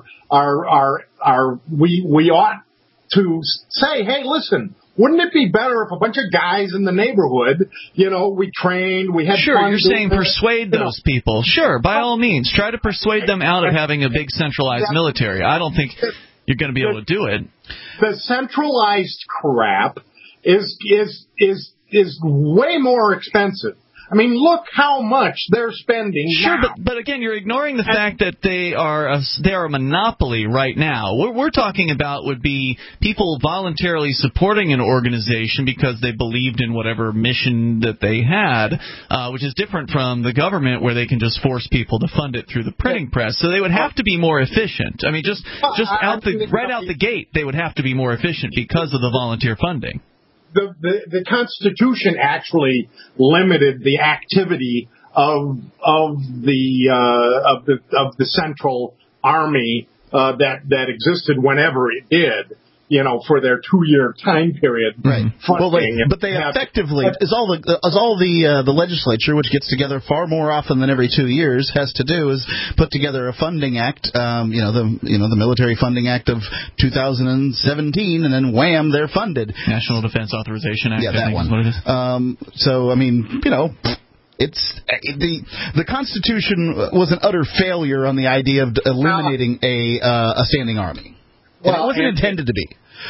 Speaker 14: we ought to say, hey, listen, wouldn't it be better if a bunch of guys in the neighborhood, we trained, we had
Speaker 3: Sure,
Speaker 14: fun
Speaker 3: you're saying persuade those people. Sure, by all means, try to persuade them out of having a big centralized military. I don't think you're going to be able to do it.
Speaker 14: The centralized crap is way more expensive I mean, look how much they're spending
Speaker 3: Sure,
Speaker 14: now.
Speaker 3: but again, you're ignoring the fact that they are a monopoly right now. What we're talking about would be people voluntarily supporting an organization because they believed in whatever mission that they had, which is different from the government where they can just force people to fund it through the printing press. So they would have to be more efficient. I mean, right out the gate, they would have to be more efficient because of the volunteer funding.
Speaker 14: The Constitution actually limited the activity of the Central Army that existed whenever it did. For their 2-year time period.
Speaker 4: Right. Well, but they effectively, as all the legislature, which gets together far more often than every 2 years, has to do is put together a funding act. The Military Funding Act of 2017, and then wham, they're funded.
Speaker 3: National Defense Authorization Act.
Speaker 4: Yeah, that one.
Speaker 3: Is what it is.
Speaker 4: So I mean, it's the Constitution was an utter failure on the idea of eliminating a standing army. Well, it wasn't intended to be.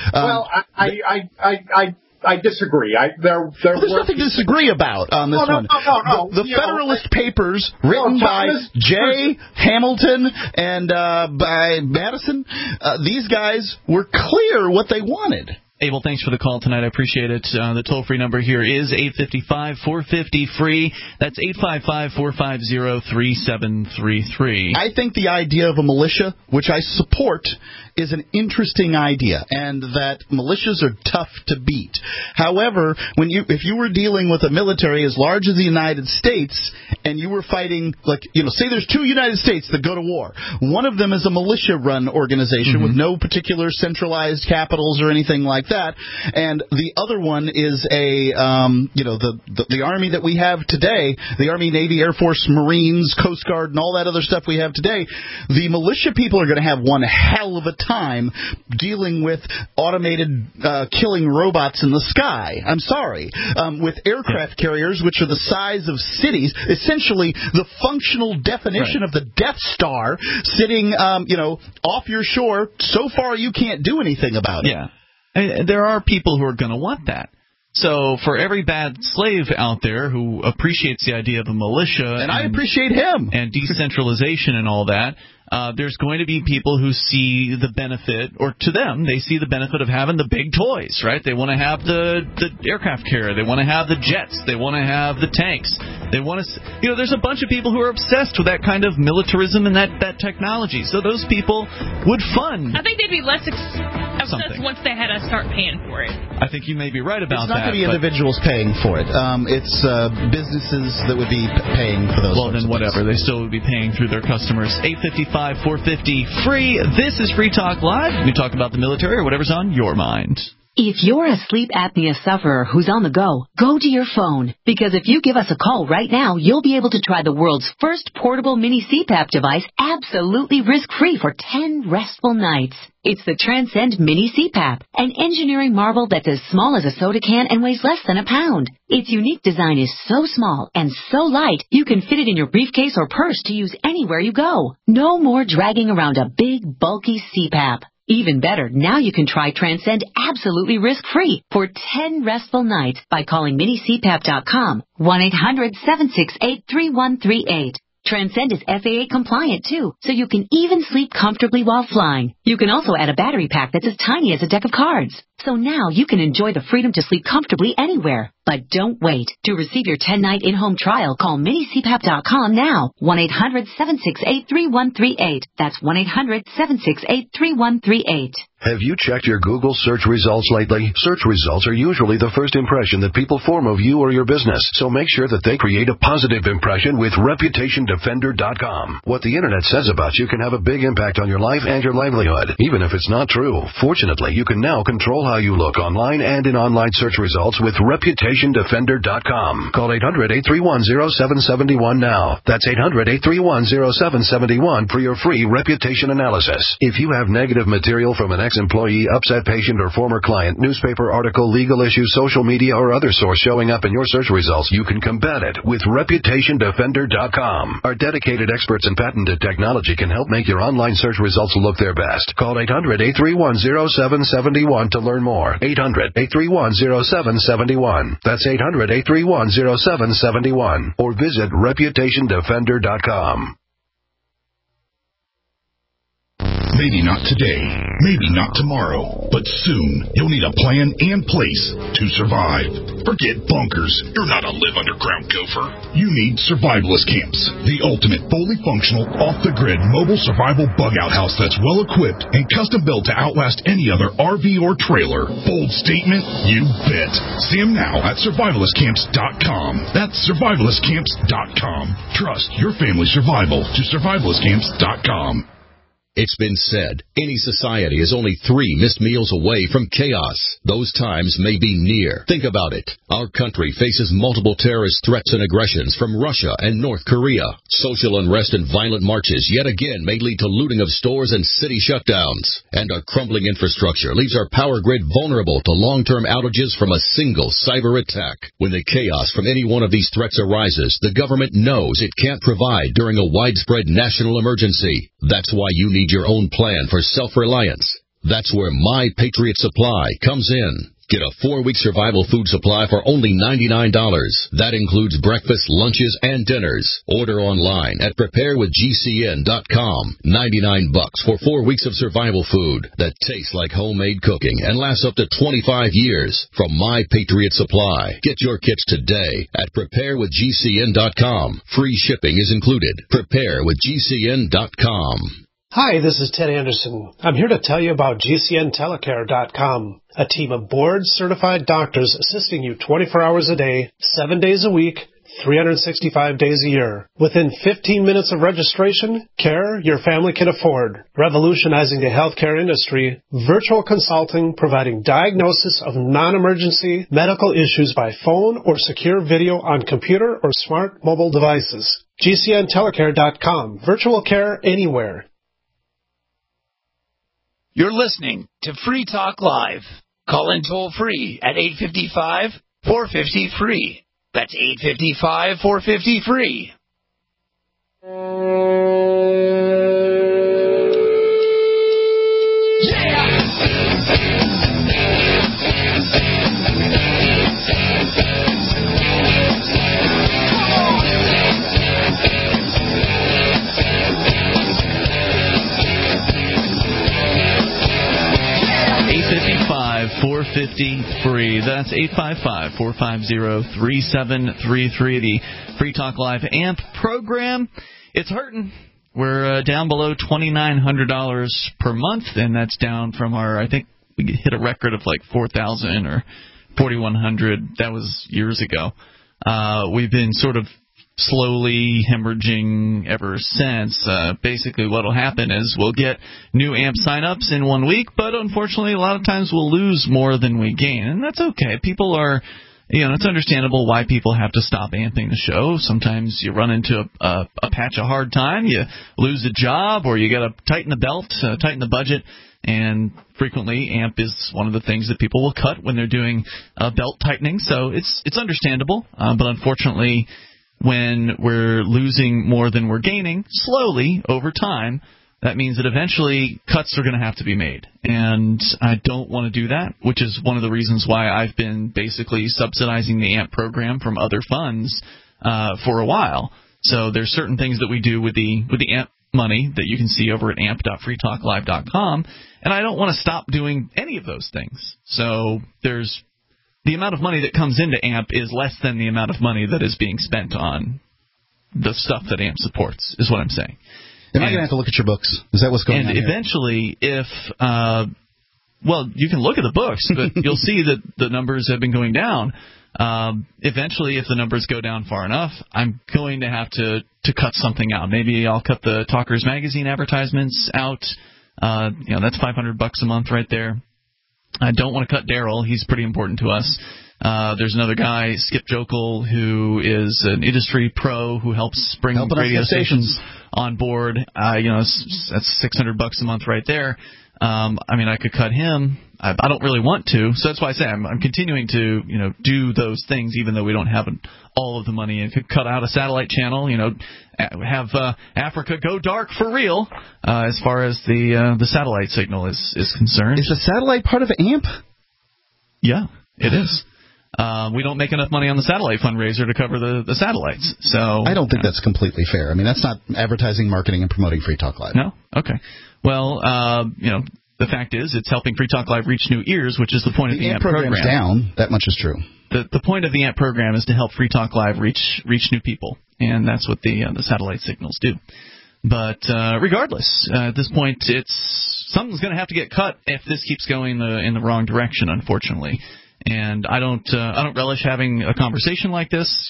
Speaker 14: I disagree. There's
Speaker 4: nothing to disagree about on this one.
Speaker 14: No.
Speaker 4: The Federalist Papers, written by Jay Hamilton and by Madison, these guys were clear what they wanted.
Speaker 3: Abel, thanks for the call tonight. I appreciate it. The toll-free number here is 855-450-FREE. That's 855-450-3733.
Speaker 4: I think the idea of a militia, which I support, is an interesting idea, and that militias are tough to beat. However, if you were dealing with a military as large as the United States, and you were fighting, say there's 2 United States that go to war. One of them is a militia-run organization with no particular centralized capitals or anything like that, and the other one is the Army that we have today, the Army, Navy, Air Force, Marines, Coast Guard, and all that other stuff we have today. The militia people are going to have one hell of a time dealing with automated killing robots in the sky. I'm sorry. With aircraft carriers, which are the size of cities, essentially the functional definition of the Death Star sitting, off your shore. So far, you can't do anything about it.
Speaker 3: Yeah. There are people who are going to want that. So for every bad slave out there who appreciates the idea of a militia,
Speaker 4: and I appreciate him,
Speaker 3: and decentralization and all that, there's going to be people who see the benefit, or to them, they see the benefit of having the big toys, right? They want to have the aircraft carrier, they want to have the jets, they want to have the tanks, they want to, there's a bunch of people who are obsessed with that kind of militarism and that technology. So those people would fund.
Speaker 5: I think they'd be less obsessed once they had to start paying for it.
Speaker 3: I think you may be right about that.
Speaker 4: It's not going to be individuals paying for it. It's businesses that would be paying for those.
Speaker 3: Well, then whatever. They still would be paying through their customers. 855-450-FREE. This is Free Talk Live. We talk about the military or whatever's on your mind.
Speaker 15: If you're a sleep apnea sufferer who's on the go to your phone. Because if you give us a call right now, you'll be able to try the world's first portable mini CPAP device absolutely risk-free for 10 restful nights. It's the Transcend Mini CPAP, an engineering marvel that's as small as a soda can and weighs less than a pound. Its unique design is so small and so light, you can fit it in your briefcase or purse to use anywhere you go. No more dragging around a big, bulky CPAP. Even better, now you can try Transcend absolutely risk-free for 10 restful nights by calling minicpap.com, 1-800-768-3138. Transcend is FAA compliant too, so you can even sleep comfortably while flying. You can also add a battery pack that's as tiny as a deck of cards. So now you can enjoy the freedom to sleep comfortably anywhere. But don't wait. To receive your 10-night in-home trial, call minicpap.com now. 1-800-768-3138. That's 1-800-768-3138.
Speaker 2: Have you checked your Google search results lately? Search results are usually the first impression that people form of you or your business, so make sure that they create a positive impression with ReputationDefender.com. What the Internet says about you can have a big impact on your life and your livelihood, even if it's not true. Fortunately, you can now control how you look online and in online search results with ReputationDefender.com. Call 800-831-0771 now. That's 800-831-0771 for your free reputation analysis. If you have negative material from an ex-employee, upset patient, or former client, newspaper article, legal issue, social media, or other source showing up in your search results, you can combat it with ReputationDefender.com. Our dedicated experts in patented technology can help make your online search results look their best. Call 800-831-0771 to learn more. 800-831-0771. That's 800-831-0771. Or visit ReputationDefender.com.
Speaker 16: Maybe not today, maybe not tomorrow, but soon you'll need a plan and place to survive. Forget bunkers. You're not a live underground gopher. You need survivalist camps, the ultimate fully functional, off-the-grid mobile survival bug-out house that's well-equipped and custom-built to outlast any other RV or trailer. Bold statement? You bet. See them now at survivalistcamps.com. That's survivalistcamps.com. Trust your family's survival to survivalistcamps.com.
Speaker 17: It's been said, any society is only 3 missed meals away from chaos. Those times may be near. Think about it. Our country faces multiple terrorist threats and aggressions from Russia and North Korea. Social unrest and violent marches yet again may lead to looting of stores and city shutdowns. And our crumbling infrastructure leaves our power grid vulnerable to long-term outages from a single cyber attack. When the chaos from any one of these threats arises, the government knows it can't provide during a widespread national emergency. That's why you need your own plan for self-reliance. That's where My Patriot Supply comes in. Get a 4-week survival food supply for only $99. That includes breakfast, lunches, and dinners. Order online at preparewithgcn.com. $99 for 4 weeks of survival food that tastes like homemade cooking and lasts up to 25 years from My Patriot Supply. Get your kits today at preparewithgcn.com. Free shipping is included. Preparewithgcn.com.
Speaker 18: Hi, this is Ted Anderson. I'm here to tell you about GCNtelecare.com, a team of board-certified doctors assisting you 24 hours a day, 7 days a week, 365 days a year. Within 15 minutes of registration, care your family can afford. Revolutionizing the healthcare industry, virtual consulting providing diagnosis of non-emergency medical issues by phone or secure video on computer or smart mobile devices. GCNtelecare.com, virtual care anywhere.
Speaker 10: You're listening to Free Talk Live. Call in toll-free at 855-450-FREE. That's 855-450-FREE.
Speaker 3: $450-FREE. That's 855-450-3733. The Free Talk Live AMP program. It's hurting. We're down below $2,900 per month, and that's down from our, I think we hit a record of like 4,000 or 4,100. That was years ago. We've been sort of slowly hemorrhaging ever since. Basically what will happen is we'll get new AMP sign-ups in 1 week, but unfortunately a lot of times we'll lose more than we gain, and that's okay. People are, it's understandable why people have to stop amping the show. Sometimes you run into a patch of hard time, you lose a job, or you got to tighten the belt, tighten the budget, and frequently AMP is one of the things that people will cut when they're doing belt tightening, so it's understandable, but unfortunately when we're losing more than we're gaining, slowly, over time, that means that eventually cuts are going to have to be made. And I don't want to do that, which is one of the reasons why I've been basically subsidizing the AMP program from other funds for a while. So there's certain things that we do with the AMP money that you can see over at amp.freetalklive.com, and I don't want to stop doing any of those things. So there's the amount of money that comes into AMP is less than the amount of money that is being spent on the stuff that AMP supports, is what I'm saying.
Speaker 4: Am I going to have to look at your books? Is that what's going on
Speaker 3: here? And eventually, if you can look at the books, but you'll see that the numbers have been going down. Eventually, if the numbers go down far enough, I'm going to have to cut something out. Maybe I'll cut the Talkers Magazine advertisements out. That's $500 a month right there. I don't want to cut Daryl. He's pretty important to us. There's another guy, Skip Jokel, who is an industry pro who helps bring radio stations on board. That's $600 a month right there. I could cut him. I don't really want to, so that's why I say I'm continuing to do those things even though we don't have all of the money, and could cut out a satellite channel, have Africa go dark for real as far as the satellite signal is concerned.
Speaker 4: Is the satellite part of AMP?
Speaker 3: Yeah, it is. we don't make enough money on the satellite fundraiser to cover the satellites. So
Speaker 4: I don't think that's completely fair. I mean, that's not advertising, marketing, and promoting Free Talk Live.
Speaker 3: No? Okay. Well, the fact is it's helping Free Talk Live reach new ears, which is the point of the AMP program.
Speaker 4: The program's down. That much is true.
Speaker 3: The point of the AMP program is to help Free Talk Live reach new people, and that's what the satellite signals do. But regardless, at this point, something's going to have to get cut if this keeps going in the wrong direction, unfortunately. And I don't relish having a conversation like this.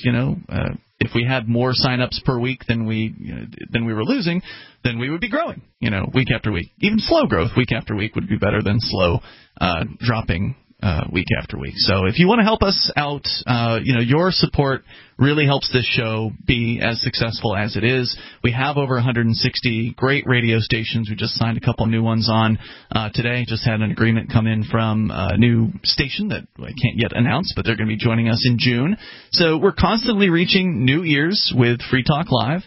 Speaker 3: If we had more sign-ups per week than we were losing, then we would be growing. Week after week. Even slow growth week after week would be better than slow dropping week after week. So if you want to help us out, your support really helps this show be as successful as it is. We have over 160 great radio stations. We just signed a couple new ones on today. Just had an agreement come in from a new station that I can't yet announce, but they're going to be joining us in June. So we're constantly reaching new ears with Free Talk Live.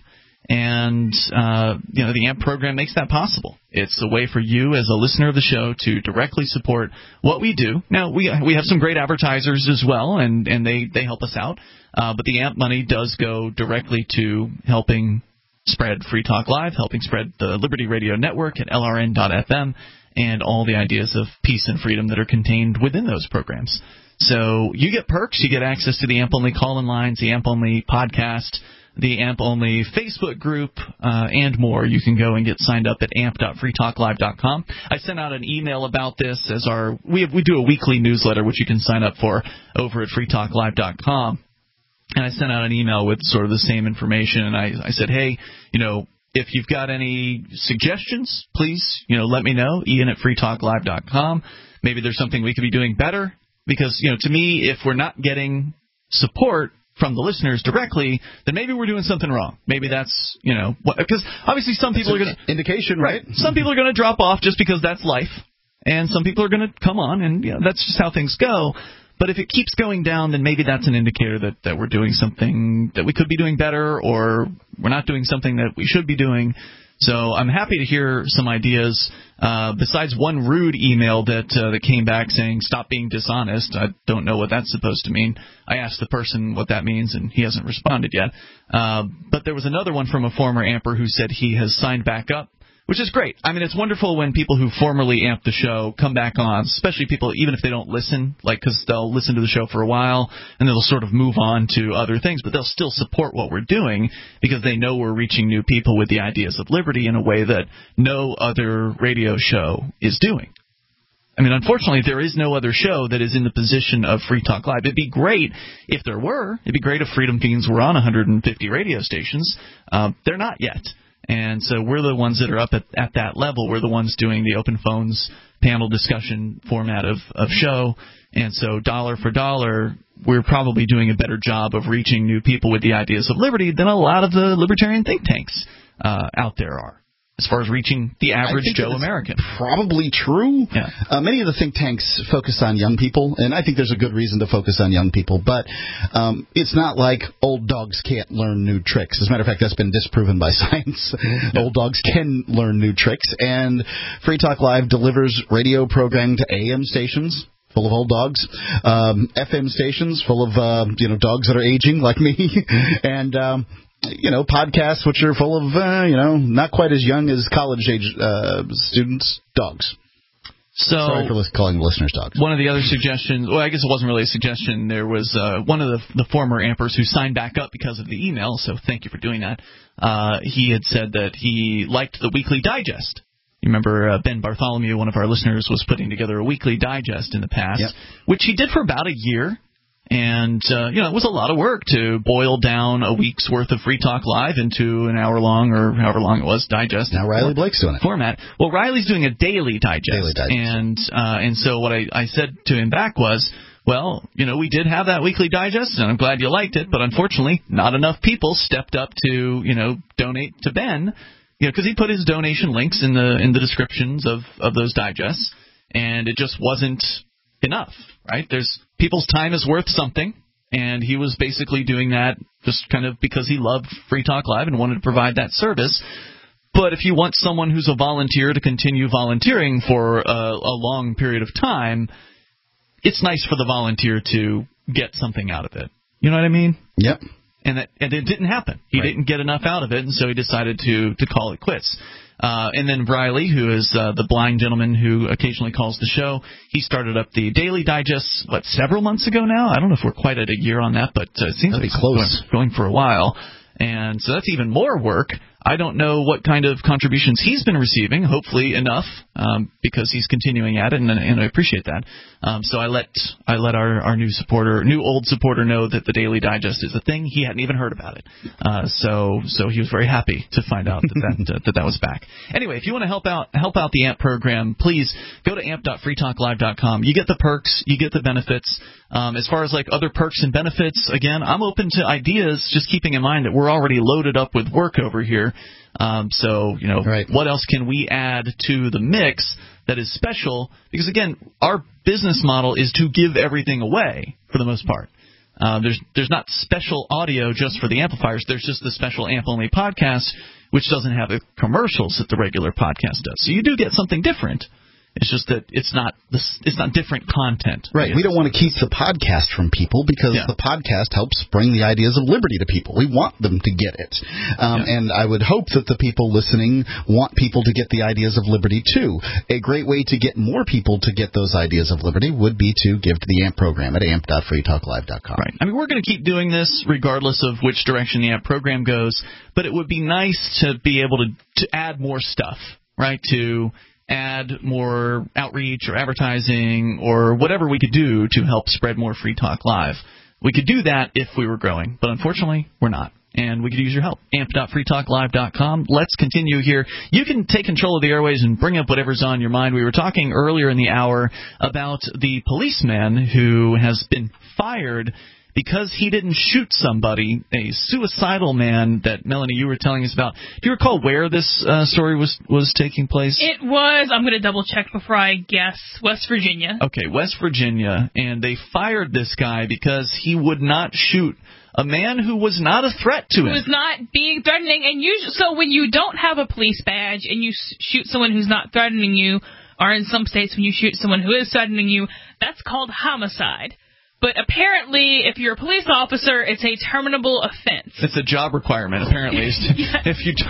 Speaker 3: And, the AMP program makes that possible. It's a way for you as a listener of the show to directly support what we do. Now, we have some great advertisers as well, and they help us out. But the AMP money does go directly to helping spread Free Talk Live, helping spread the Liberty Radio Network at LRN.FM, and all the ideas of peace and freedom that are contained within those programs. So you get perks. You get access to the AMP-only call-in lines, the AMP-only podcast, the AMP-only Facebook group, and more. You can go and get signed up at amp.freetalklive.com. I sent out an email about this as we do a weekly newsletter, which you can sign up for over at freetalklive.com. And I sent out an email with sort of the same information, and I said, hey, if you've got any suggestions, please, let me know, Ian at freetalklive.com. Maybe there's something we could be doing better, because, to me, if we're not getting support from the listeners directly, then maybe we're doing something wrong. Maybe that's, because obviously some people are going to...
Speaker 4: Indication, right?
Speaker 3: Some people are going to drop off just because that's life, and some people are going to come on, and that's just how things go. But if it keeps going down, then maybe that's an indicator that we're doing something that we could be doing better, or we're not doing something that we should be doing. So I'm happy to hear some ideas. Besides one rude email that came back saying, stop being dishonest. I don't know what that's supposed to mean. I asked the person what that means, and he hasn't responded yet. But there was another one from a former Amper who said he has signed back up, which is great. I mean, it's wonderful when people who formerly amped the show come back on, especially people, even if they don't listen, because they'll listen to the show for a while, and then they'll sort of move on to other things, but they'll still support what we're doing because they know we're reaching new people with the ideas of liberty in a way that no other radio show is doing. I mean, unfortunately, there is no other show that is in the position of Free Talk Live. It'd be great if there were. It'd be great if Freedom Fiends were on 150 radio stations. They're not yet. And so we're the ones that are up at that level. We're the ones doing the open phones panel discussion format of show. And so dollar for dollar, we're probably doing a better job of reaching new people with the ideas of liberty than a lot of the libertarian think tanks out there are, as far as reaching the average Joe American.
Speaker 4: Probably true.
Speaker 3: Yeah.
Speaker 4: Many of the think tanks focus on young people, and I think there's a good reason to focus on young people, but it's not like old dogs can't learn new tricks. As a matter of fact, that's been disproven by science. Yeah. Old dogs can learn new tricks, and Free Talk Live delivers radio programming to AM stations full of old dogs, FM stations full of dogs that are aging like me, and podcasts which are full of, not quite as young as college-age students, dogs.
Speaker 3: So,
Speaker 4: sorry for calling listeners dogs.
Speaker 3: One of the other suggestions, well, I guess it wasn't really a suggestion. There was one of the former Ampers who signed back up because of the email, so thank you for doing that. He had said that he liked the weekly digest. You remember Ben Bartholomew, one of our listeners, was putting together a weekly digest in the past, yep, which he did for about a year. And, it was a lot of work to boil down a week's worth of Free Talk Live into an hour-long, or however long it was, digest.
Speaker 4: Now Riley Blake's doing it.
Speaker 3: Format. Well, Riley's doing a daily digest. And so what I said to him back was, well, we did have that weekly digest, and I'm glad you liked it, but unfortunately, not enough people stepped up to, donate to Ben, because he put his donation links in the descriptions of those digests, and it just wasn't enough, right? People's time is worth something, and he was basically doing that just kind of because he loved Free Talk Live and wanted to provide that service. But if you want someone who's a volunteer to continue volunteering for a long period of time, it's nice for the volunteer to get something out of it. You know what I mean?
Speaker 4: Yep.
Speaker 3: And it didn't happen. He didn't get enough out of it, and so he decided to call it quits. And then Riley, who is the blind gentleman who occasionally calls the show, he started up the Daily Digest, several months ago now? I don't know if we're quite at a year on that, but it seems to be close. Going for a while. And so that's even more work. I don't know what kind of contributions he's been receiving, hopefully enough, because he's continuing at it, and I appreciate that. So I let our new old supporter know that the Daily Digest is a thing. He hadn't even heard about it. So he was very happy to find out that was back. Anyway, if you want to help out the AMP program, please go to amp.freetalklive.com. You get the perks, you get the benefits. As far as other perks and benefits, again, I'm open to ideas, just keeping in mind that we're already loaded up with work over here. What else can we add to the mix that is special? Because, again, our business model is to give everything away for the most part. There's not special audio just for the amplifiers. There's just the special amp-only podcast, which doesn't have the commercials that the regular podcast does. So you do get something different. It's just that it's not different content.
Speaker 4: Right. We don't want to keep the podcast from people because the podcast helps bring the ideas of liberty to people. We want them to get it. And I would hope that the people listening want people to get the ideas of liberty, too. A great way to get more people to get those ideas of liberty would be to give to the AMP program at amp.freetalklive.com.
Speaker 3: Right. I mean, we're going to keep doing this regardless of which direction the AMP program goes, but it would be nice to be able to add more stuff, right, to add more outreach or advertising or whatever we could do to help spread more Free Talk Live. We could do that if we were growing, but unfortunately, we're not. And we could use your help. amp.freetalklive.com. Let's continue here. You can take control of the airways and bring up whatever's on your mind. We were talking earlier in the hour about the policeman who has been fired because he didn't shoot somebody, a suicidal man that, Melanie, you were telling us about. Do you recall where this story was taking place?
Speaker 5: It was, I'm going to double-check before I guess, West Virginia.
Speaker 3: Okay, West Virginia, and they fired this guy because he would not shoot a man who was not a threat to him.
Speaker 5: Who was not being threatening. And so when you don't have a police badge and you shoot someone who's not threatening you, or in some states when you shoot someone who is threatening you, that's called homicide. But apparently, if you're a police officer, it's a terminable offense.
Speaker 3: It's a job requirement, apparently.
Speaker 5: Yes.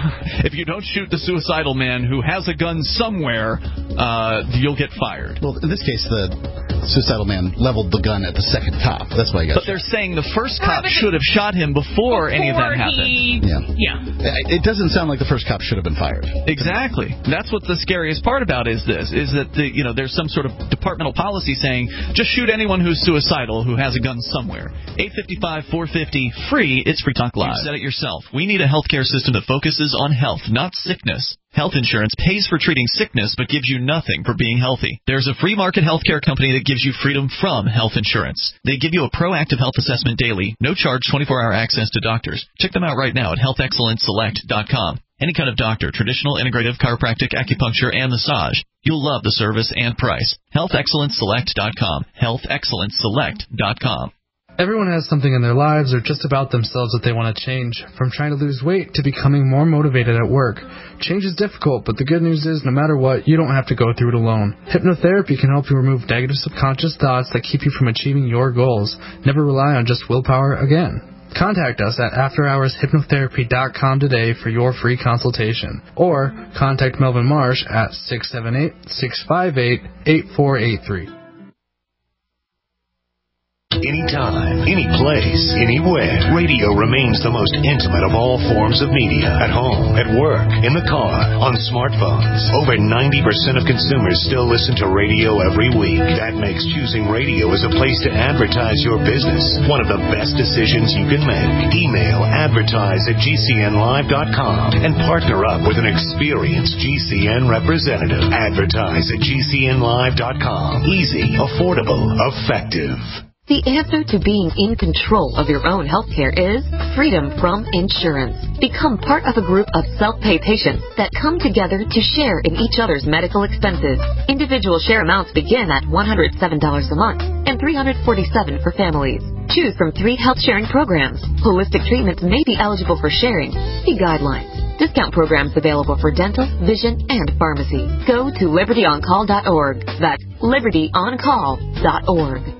Speaker 3: If you don't shoot the suicidal man who has a gun somewhere, you'll get fired.
Speaker 4: Well, in this case, the suicidal man leveled the gun at the second cop. That's why he got shot.
Speaker 3: But they're saying the first cop should have shot him before any of that happened.
Speaker 5: Yeah.
Speaker 4: It doesn't sound like the first cop should have been fired.
Speaker 3: Exactly. That's what the scariest part about is that there's some sort of departmental policy saying just shoot anyone who's suicidal, who has a gun somewhere. 855-450, free. It's Free Talk Live. You said it yourself. We need a healthcare system that focuses on health, not sickness. Health insurance pays for treating sickness but gives you nothing for being healthy. There's a free market healthcare company that gives you freedom from health insurance. They give you a proactive health assessment daily, no charge 24-hour access to doctors. Check them out right now at healthexcellenceselect.com. Any kind of doctor, traditional, integrative, chiropractic, acupuncture, and massage. You'll love the service and price. HealthExcellenceSelect.com. HealthExcellenceSelect.com.
Speaker 19: Everyone has something in their lives or just about themselves that they want to change, from trying to lose weight to becoming more motivated at work. Change is difficult, but the good news is no matter what, you don't have to go through it alone. Hypnotherapy can help you remove negative subconscious thoughts that keep you from achieving your goals. Never rely on just willpower again. Contact us at afterhourshypnotherapy.com today for your free consultation. Or contact Melvin Marsh at 678-658-8483.
Speaker 20: Anytime, any place, anywhere, radio remains the most intimate of all forms of media. At home, at work, in the car, on smartphones. Over 90% of consumers still listen to radio every week. That makes choosing radio as a place to advertise your business one of the best decisions you can make. Email advertise@gcnlive.com and partner up with an experienced GCN representative. Advertise at gcnlive.com. Easy, affordable, effective.
Speaker 15: The answer to being in control of your own healthcare is freedom from insurance. Become part of a group of self-pay patients that come together to share in each other's medical expenses. Individual share amounts begin at $107 a month and $347 for families. Choose from 3 health sharing programs. Holistic treatments may be eligible for sharing. See guidelines. Discount discount programs available for dental, vision, and pharmacy. Go to libertyoncall.org. That's libertyoncall.org.